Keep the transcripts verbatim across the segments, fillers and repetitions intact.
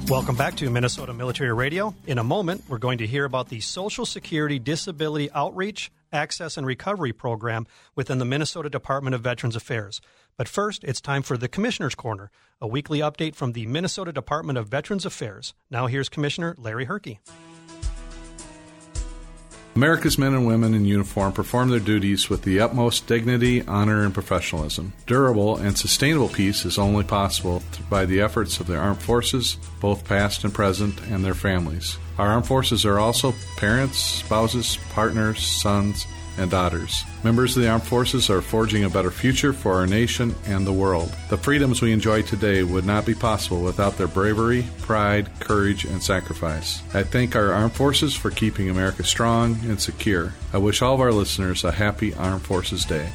Welcome back to Minnesota Military Radio. In a moment, we're going to hear about the Social Security Disability Outreach, Access, and Recovery Program within the Minnesota Department of Veterans Affairs. But first, it's time for the Commissioner's Corner, a weekly update from the Minnesota Department of Veterans Affairs. Now here's Commissioner Larry Herke. America's men and women in uniform perform their duties with the utmost dignity, honor, and professionalism. Durable and sustainable peace is only possible by the efforts of the armed forces, both past and present, and their families. Our armed forces are also parents, spouses, partners, sons, and daughters. Members of the armed forces are forging a better future for our nation and the world. The freedoms we enjoy today would not be possible without their bravery, pride, courage, and sacrifice. I thank our armed forces for keeping America strong and secure. I wish all of our listeners a happy Armed Forces Day.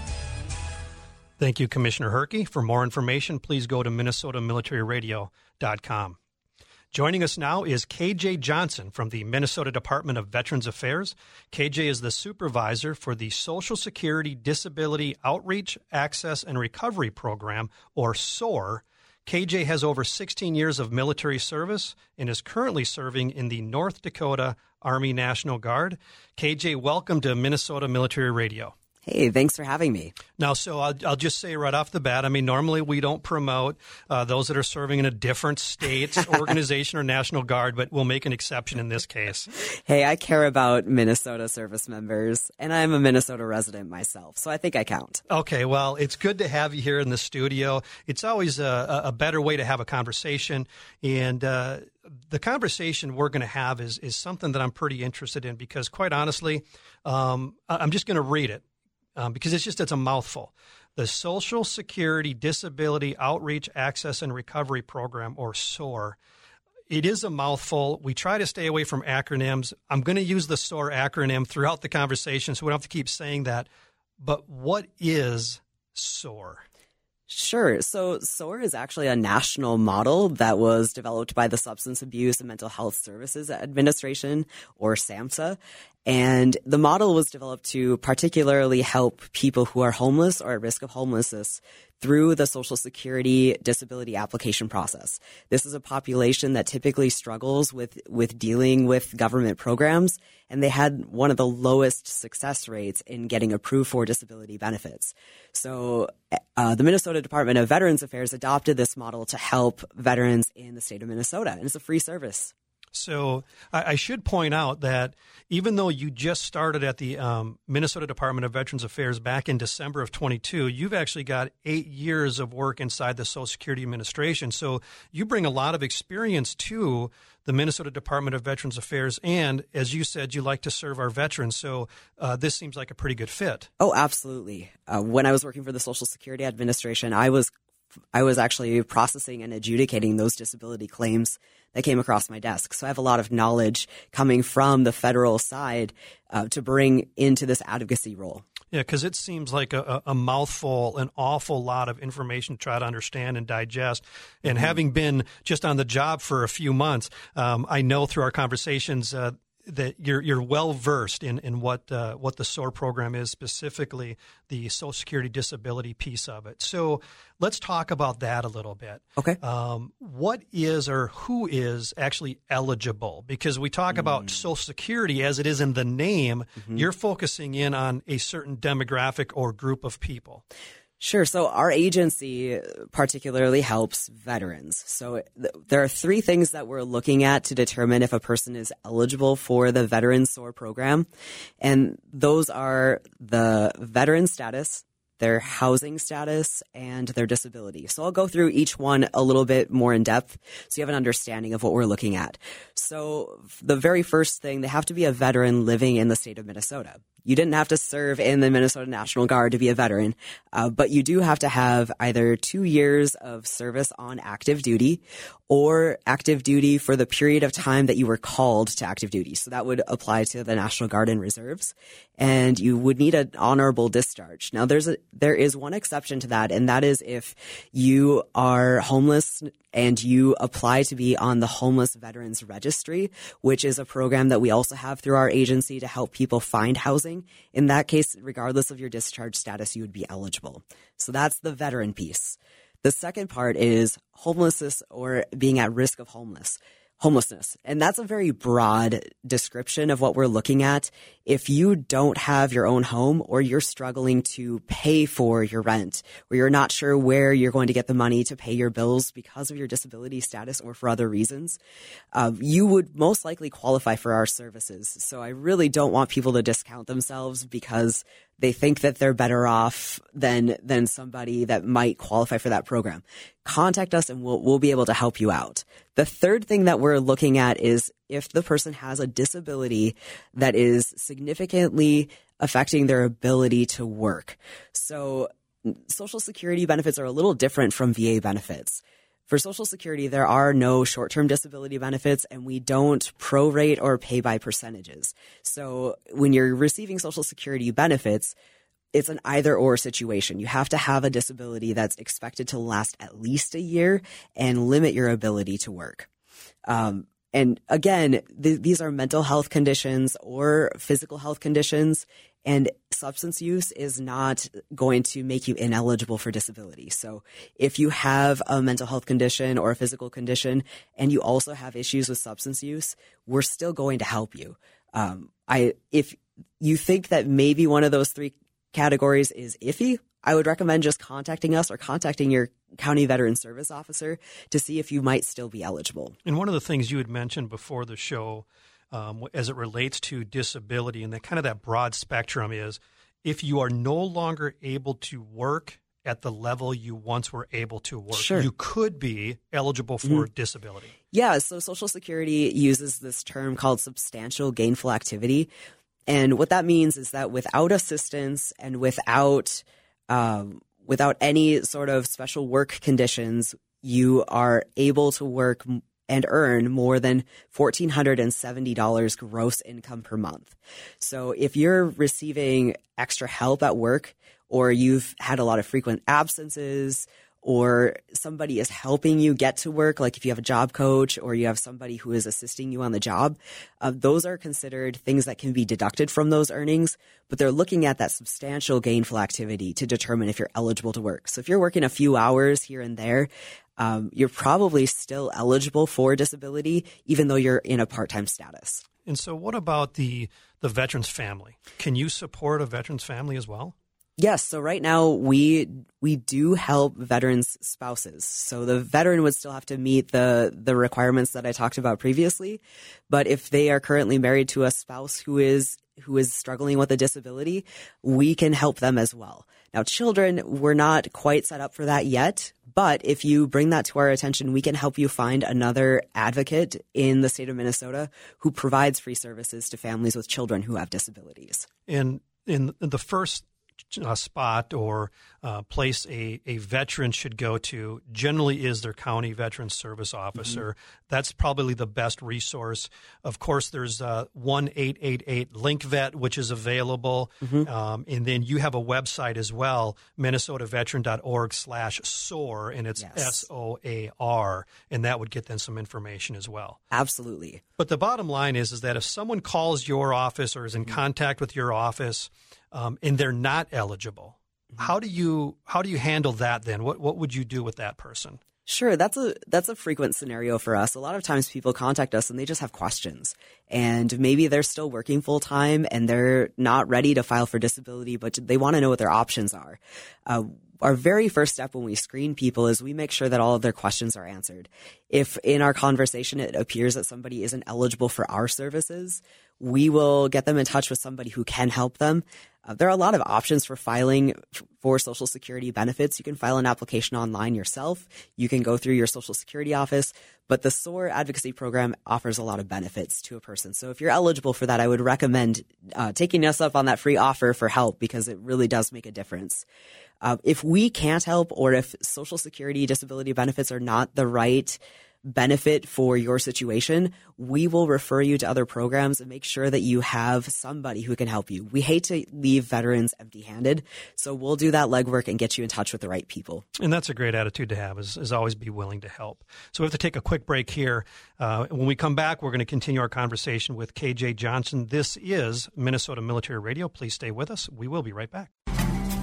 Thank you, Commissioner Herke. For more information, please go to minnesota military radio dot com. Joining us now is K J Johnson from the Minnesota Department of Veterans Affairs. K J is the supervisor for the Social Security Disability Outreach, Access, and Recovery Program, or S O R. K J has over sixteen years of military service and is currently serving in the North Dakota Army National Guard. K J, welcome to Minnesota Military Radio. Hey, thanks for having me. Now, so I'll, I'll just say right off the bat, I mean, normally we don't promote uh, those that are serving in a different state, organization, or National Guard, but we'll make an exception in this case. Hey, I care about Minnesota service members, and I'm a Minnesota resident myself, so I think I count. Okay, well, it's good to have you here in the studio. It's always a, a better way to have a conversation, and uh, the conversation we're going to have is, is something that I'm pretty interested in because, quite honestly, um, I'm just going to read it. Um, because it's just, it's a mouthful. The Social Security Disability Outreach, Access, and Recovery Program, or S O R. It is a mouthful. We try to stay away from acronyms. I'm going to use the S O R acronym throughout the conversation, so we don't have to keep saying that. But what is S O R? Sure. So S O R is actually a national model that was developed by the Substance Abuse and Mental Health Services Administration, or SAMHSA. And the model was developed to particularly help people who are homeless or at risk of homelessness through the Social Security disability application process. This is a population that typically struggles with, with dealing with government programs, and they had one of the lowest success rates in getting approved for disability benefits. So uh, the Minnesota Department of Veterans Affairs adopted this model to help veterans in the state of Minnesota, and it's a free service. So I, I should point out that even though you just started at the um, Minnesota Department of Veterans Affairs back in December of twenty-two, you've actually got eight years of work inside the Social Security Administration. So you bring a lot of experience to the Minnesota Department of Veterans Affairs. And as you said, you like to serve our veterans. So uh, this seems like a pretty good fit. Oh, absolutely. Uh, when I was working for the Social Security Administration, I was I was actually processing and adjudicating those disability claims that came across my desk. So I have a lot of knowledge coming from the federal side uh, to bring into this advocacy role. Yeah, because it seems like a, a mouthful, an awful lot of information to try to understand and digest. And mm-hmm. having been just on the job for a few months, um, I know through our conversations uh, that you're you're well versed in in what uh, what the S O R program is, specifically the Social Security disability piece of it. So let's talk about that a little bit. Okay. Um, what is or who is actually eligible? Because we talk mm. about Social Security as it is in the name. Mm-hmm. You're focusing in on a certain demographic or group of people. Sure. So our agency particularly helps veterans. So th- there are three things that we're looking at to determine if a person is eligible for the Veteran S O R program. And those are the veteran status, their housing status, and their disability. So I'll go through each one a little bit more in depth so you have an understanding of what we're looking at. So the very first thing, they have to be a veteran living in the state of Minnesota. You didn't have to serve in the Minnesota National Guard to be a veteran, uh, but you do have to have either two years of service on active duty or active duty for the period of time that you were called to active duty. So that would apply to the National Guard and Reserves. And you would need an honorable discharge. Now, there's a, there is one exception to that, and that is if you are homeless and you apply to be on the Homeless Veterans Registry, which is a program that we also have through our agency to help people find housing. In that case, regardless of your discharge status, you would be eligible. So that's the veteran piece. The second part is homelessness or being at risk of homeless. homelessness. And that's a very broad description of what we're looking at. If you don't have your own home, or you're struggling to pay for your rent, or you're not sure where you're going to get the money to pay your bills because of your disability status or for other reasons, uh, you would most likely qualify for our services. So I really don't want people to discount themselves because they think that they're better off than than somebody that might qualify for that program. Contact us and we'll we'll be able to help you out. The third thing that we're looking at is if the person has a disability that is significantly affecting their ability to work. So Social Security benefits are a little different from V A benefits. For Social Security, there are no short-term disability benefits, and we don't prorate or pay by percentages. So when you're receiving Social Security benefits, it's an either-or situation. You have to have a disability that's expected to last at least a year and limit your ability to work. Um, and again, th- these are mental health conditions or physical health conditions, and substance use is not going to make you ineligible for disability. So if you have a mental health condition or a physical condition and you also have issues with substance use, we're still going to help you. Um, I, if you think that maybe one of those three categories is iffy, I would recommend just contacting us or contacting your county veteran service officer to see if you might still be eligible. And one of the things you had mentioned before the show, Um, as it relates to disability and that kind of that broad spectrum, is if you are no longer able to work at the level you once were able to work, sure. you could be eligible for mm-hmm. disability. Yeah, so Social Security uses this term called substantial gainful activity. And what that means is that without assistance and without um, without any sort of special work conditions, you are able to work and earn more than one thousand four hundred seventy dollars gross income per month. So if you're receiving extra help at work, or you've had a lot of frequent absences, or somebody is helping you get to work, like if you have a job coach or you have somebody who is assisting you on the job, uh, those are considered things that can be deducted from those earnings, but they're looking at that substantial gainful activity to determine if you're eligible to work. So if you're working a few hours here and there, um, you're probably still eligible for disability, even though you're in a part-time status. And so what about the, the veteran's family? Can you support a veteran's family as well? Yes. So right now we we do help veterans' spouses. So the veteran would still have to meet the the requirements that I talked about previously. But if they are currently married to a spouse who is who is struggling with a disability, we can help them as well. Now, children, we're not quite set up for that yet. But if you bring that to our attention, we can help you find another advocate in the state of Minnesota who provides free services to families with children who have disabilities. And in the first Uh, spot or uh, place a, a veteran should go to generally is their county veteran service officer. Mm-hmm. That's probably the best resource. Of course, there's uh, one eight eight eight Link Vet, which is available. Mm-hmm. Um, and then you have a website as well, minnesotaveteran.org slash SOAR, and it's yes. S O A R, and that would get them some information as well. Absolutely. But the bottom line is, is that if someone calls your office or is in mm-hmm. contact with your office, Um, and they're not eligible, mm-hmm. how do you how do you handle that then? What what would you do with that person? Sure, that's a that's a frequent scenario for us. A lot of times people contact us and they just have questions. And maybe they're still working full time and they're not ready to file for disability, but they want to know what their options are. Uh, our very first step when we screen people is we make sure that all of their questions are answered. If in our conversation it appears that somebody isn't eligible for our services, we will get them in touch with somebody who can help them. Uh, there are a lot of options for filing f- for Social Security benefits. You can file an application online yourself. You can go through your Social Security office. But the SOAR advocacy program offers a lot of benefits to a person. So if you're eligible for that, I would recommend uh, taking us up on that free offer for help because it really does make a difference. Uh, if we can't help, or if Social Security disability benefits are not the right benefit for your situation, we will refer you to other programs and make sure that you have somebody who can help you. We hate to leave veterans empty-handed, so we'll do that legwork and get you in touch with the right people. And that's a great attitude to have, is, is always be willing to help. So we have to take a quick break here. Uh, when we come back, we're going to continue our conversation with K J Johnson. This is Minnesota Military Radio. Please stay with us. We will be right back.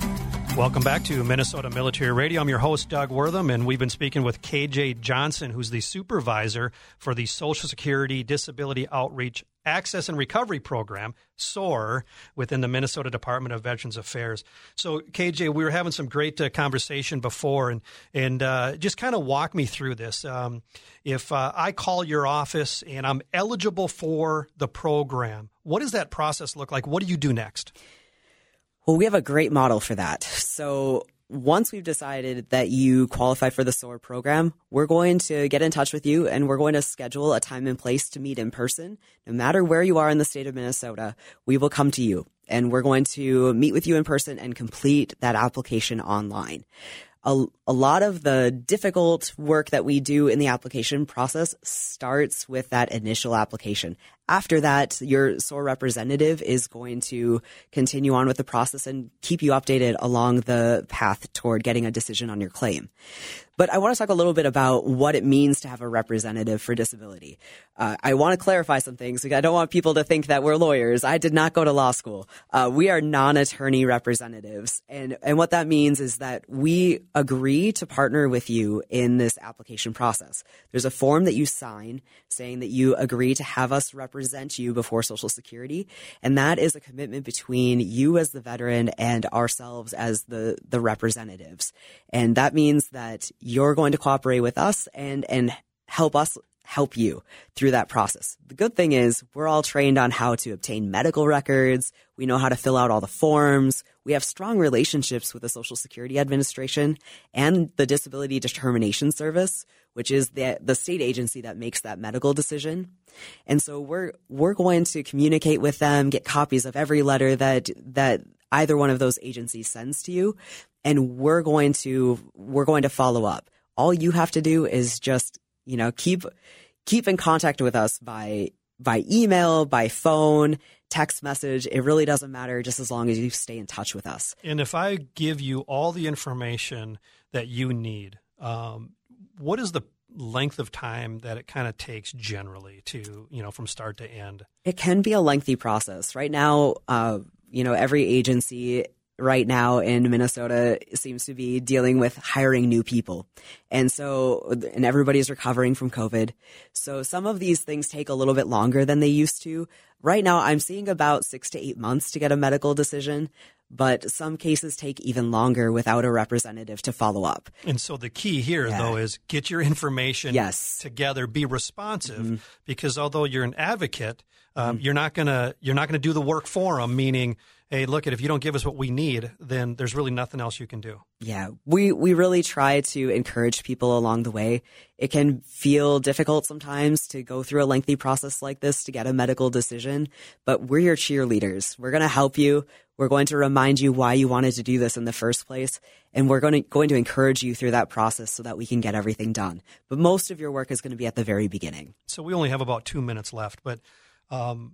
Welcome back to Minnesota Military Radio. I'm your host, Doug Wortham, and we've been speaking with K J Johnson, who's the supervisor for the Social Security Disability Outreach Access and Recovery Program, SOAR, within the Minnesota Department of Veterans Affairs. So, K J, we were having some great uh, conversation before, and and uh, just kind of walk me through this. Um, if uh, I call your office and I'm eligible for the program, what does that process look like? What do you do next? Well, we have a great model for that. So once we've decided that you qualify for the SOAR program, we're going to get in touch with you and we're going to schedule a time and place to meet in person. No matter where you are in the state of Minnesota, we will come to you and we're going to meet with you in person and complete that application online. A, a lot of the difficult work that we do in the application process starts with that initial application. After that, your SOAR representative is going to continue on with the process and keep you updated along the path toward getting a decision on your claim. But I want to talk a little bit about what it means to have a representative for disability. Uh, I want to clarify some things because I don't want people to think that we're lawyers. I did not go to law school. Uh, we are non-attorney representatives. And, and what that means is that we agree to partner with you in this application process. There's a form that you sign saying that you agree to have us represent you before Social Security. And that is a commitment between you as the veteran and ourselves as the, the representatives. And that means that you're going to cooperate with us and, and help us help you through that process. The good thing is we're all trained on how to obtain medical records. We know how to fill out all the forms. We have strong relationships with the Social Security Administration and the Disability Determination Service, which is the, the state agency that makes that medical decision. And so we're, we're going to communicate with them, get copies of every letter that, that either one of those agencies sends to you. And we're going to, we're going to follow up. All you have to do is just, you know, keep, keep in contact with us by, by email, by phone, text message. It really doesn't matter just as long as you stay in touch with us. And if I give you all the information that you need, um, what is the length of time that it kind of takes generally to, you know, from start to end? It can be a lengthy process. Right now, uh, you know, every agency right now in Minnesota seems to be dealing with hiring new people. And so, and everybody's recovering from COVID. So some of these things take a little bit longer than they used to. Right now, I'm seeing about six to eight months to get a medical decision, but some cases take even longer without a representative to follow up. And so the key here, yeah. though, is get your information yes. together, be responsive, mm-hmm. because although you're an advocate, um, mm-hmm. you're not gonna you're not gonna do the work for them. Meaning, hey, look, if you don't give us what we need, then there's really nothing else you can do. Yeah, we we really try to encourage people along the way. It can feel difficult sometimes to go through a lengthy process like this to get a medical decision, but we're your cheerleaders. We're going to help you. We're going to remind you why you wanted to do this in the first place, and we're going to going to encourage you through that process so that we can get everything done. But most of your work is going to be at the very beginning. So we only have about two minutes left, but um,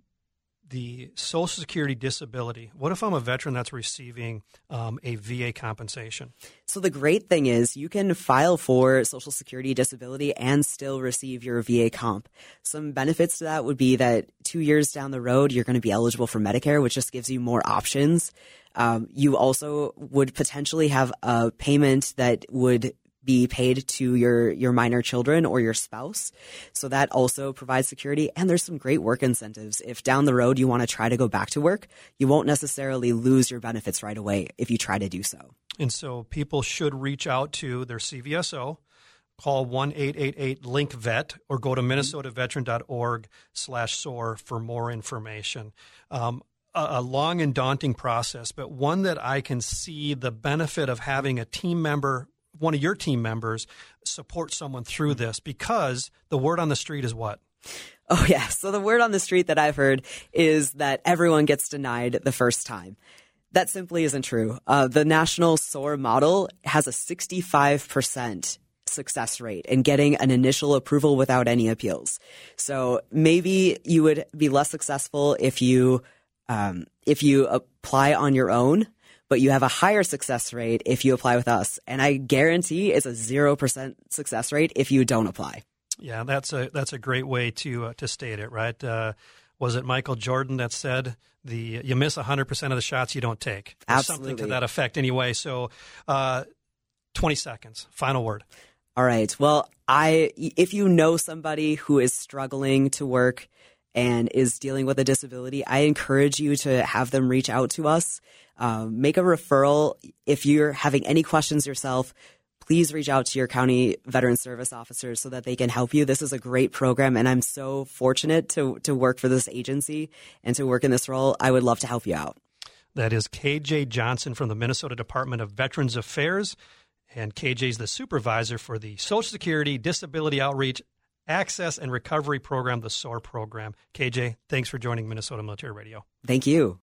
the Social Security disability, what if I'm a veteran that's receiving um, a V A compensation? So the great thing is you can file for Social Security disability and still receive your V A comp. Some benefits to that would be that two years down the road, you're going to be eligible for Medicare, which just gives you more options. Um, you also would potentially have a payment that would be paid to your, your minor children or your spouse. So that also provides security. And there's some great work incentives. If down the road you want to try to go back to work, you won't necessarily lose your benefits right away if you try to do so. And so people should reach out to their C V S O, call one eight eight eight link vet, or go to minnesota veteran dot org slash SOAR for more information. Um, a, a long and daunting process, but one that I can see the benefit of having a team member, one of your team members, support someone through this, because the word on the street is what? Oh, yeah. So the word on the street that I've heard is that everyone gets denied the first time. That simply isn't true. Uh, the national SOAR model has a sixty-five percent success rate in getting an initial approval without any appeals. So maybe you would be less successful if you, um, if you apply on your own, but you have a higher success rate if you apply with us. And I guarantee it's a zero percent success rate if you don't apply. Yeah, that's a that's a great way to uh, to state it, right? Uh, was it Michael Jordan that said the you miss one hundred percent of the shots you don't take? Or Absolutely. Something to that effect anyway. So uh, twenty seconds. Final word. All right. Well, I if you know somebody who is struggling to work and is dealing with a disability, I encourage you to have them reach out to us. Um, make a referral. If you're having any questions yourself, please reach out to your county veteran service officers so that they can help you. This is a great program, and I'm so fortunate to to work for this agency and to work in this role. I would love to help you out. That is K J Johnson from the Minnesota Department of Veterans Affairs. And K J is the supervisor for the Social Security Disability Outreach Access and Recovery Program, the S O A R program. K J, thanks for joining Minnesota Military Radio. Thank you.